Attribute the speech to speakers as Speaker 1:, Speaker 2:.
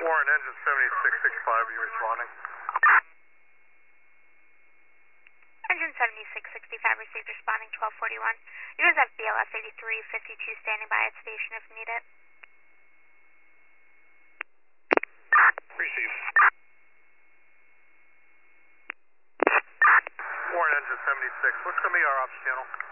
Speaker 1: Warren, engine 7665, are you responding?
Speaker 2: Engine 7665 received, responding 1241. You guys have BLS 8352 standing by at station if needed.
Speaker 1: Receive. Warren, engine 76, what's going to be our ops channel?